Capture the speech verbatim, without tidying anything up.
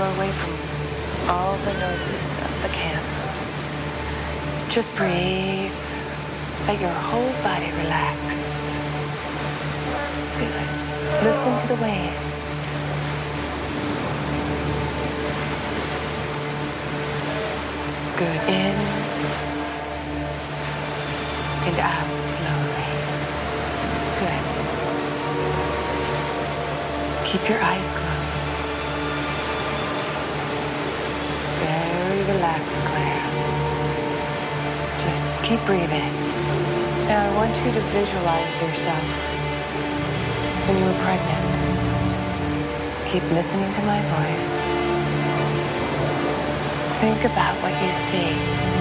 are away from all the noises of the camp. Just breathe. Let your whole body relax. Good. Listen to the waves. Good. In and out slowly. Good. Keep your eyes closed. Very relaxed, Claire. Just keep breathing. Now I want you to visualize yourself when you were pregnant. Keep listening to my voice. Think about what you see.